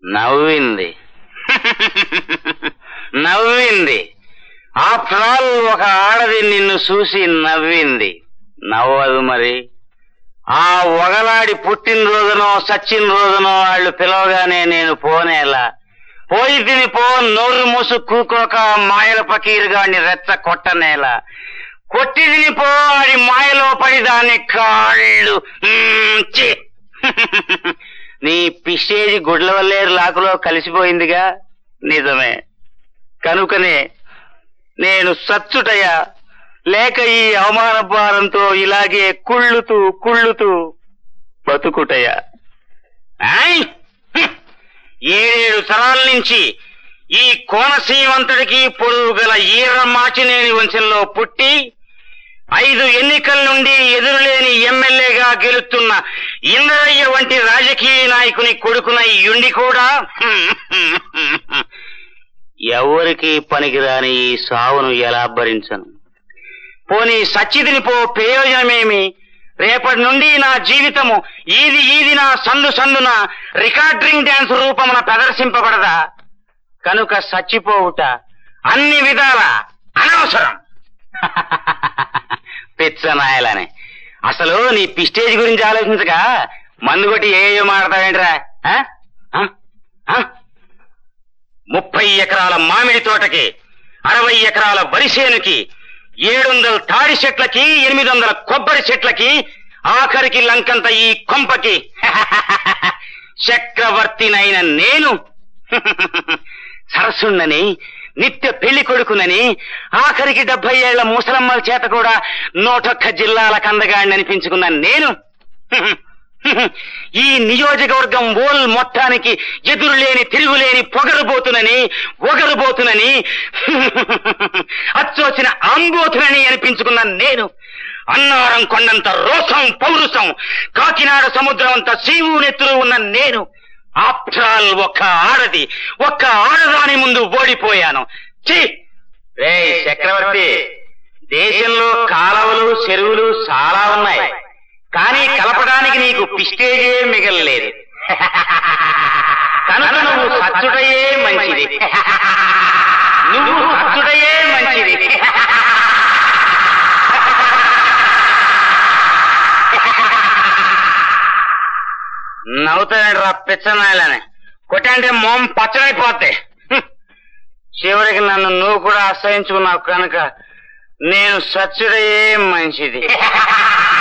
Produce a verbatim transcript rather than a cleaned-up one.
నవ్వింది నవ్వింది after all ఒక ఆడది నిన్ను చూసి నవ్వింది. నవ్వదు మరి. ఆ ఒగలాడి పుట్టినరోజునో సచ్చిన రోజునో వాళ్ళు పిలవగానే నేను పోనేలా. పోయి తిని పో, నోరు మూసు కూకోక మాయల పకీరుగాడిని రెచ్చ కొట్టనేలా. కొట్టి తిని పో, అది మాయలో పడి దాన్ని కాళ్ళు. నీ పిష్టేజి గుడ్ల వల్లేరు లాకులో కలిసిపోయిందిగా. నిజమే. కనుకనే నేను సచ్చుటయ్యా, లేక ఈ అవమాన భారంతో ఇలాగే కుళ్ళుతూ కుళ్ళుతూ బతుకుటయ్యా. ఏడేడు తరాల నుంచి ఈ కోనసీమంతటికి పొడుగు గల ఈర్ర మాచినేని వంశంలో పుట్టి ఐదు ఎన్నికల నుండి ఎదురులేని ఎమ్మెల్యేగా గెలుస్తున్న ఇంద్రయ్య వంటి రాజకీయ నాయకుని కొడుకునై యుండి కూడా ఎవరికి పనికిరాని ఈ సావును ఎలా భరించను? పోనీ సచ్చిదిని పో, ప్రయోజనమేమి? రేపటి నుండి నా జీవితము ఈది ఈది నా సందు సందున రికార్డింగ్ డాన్స్ రూపమున ప్రదర్శింపబడదా? కనుక సచ్చిపోవుట అన్ని విధాల అనవసరం. పిచ్చనాయలనే. అసలు నీ పిస్టేజ్ గురించి ఆలోచించగా మందు కొట్టి ఏయో మాడతావేంట్రా? ముప్పై ఎకరాల మామిడి తోటకి, అరవై ఎకరాల వరిసేనుకి, ఏడు వందల తాడి చెట్లకి, ఎనిమిది వందల కొబ్బరి చెట్లకి, ఆఖరికి లంకంత ఈ కొంపకి చక్రవర్తినైన నేను సరస్సున్నని, నిత్య పెళ్లి కొడుకునని, ఆఖరికి డెబ్బై ఏళ్ల ముసలమ్మల చేత కూడా నూటొక్క జిల్లాల కందగాడిని అనిపించుకున్న నేను ఈ నియోజకవర్గం ఓల్ మొత్తానికి ఎదురులేని తిరుగులేని పొగరుబోతునని, ఒగరుబోతునని, అచ్చోసిన అంబోతునని అనిపించుకున్న నేను అన్నారం కొండంత రోసం పౌరుషం, కాకినాడ సముద్రం అంత సీవు నెత్తులు ఉన్న నేను ఆఫ్టర్ ఆల్ ఒక్క ఆడది, ఒక్క ఆడదాని ముందు ఓడిపోయాను. ఛీ! రేయ్ చక్రవర్తి, దేశంలో కాలవలు చెరువులు చాలా ఉన్నాయి, కానీ కలపడానికి నీకు పిస్టేజే మిగలలేదు. కనుక నువ్వు సచ్చుటయే మంచిది. నువ్వు సచ్చుటయే మంచిది. నవ్వుతాడు రా పిచ్చనాయలని. కొట్టంటే మొం పచ్చడైపోద్ది. చివరికి నన్ను నువ్వు కూడా అసహించుకున్నావు కనుక నేను సచ్చుడయే మంచిది.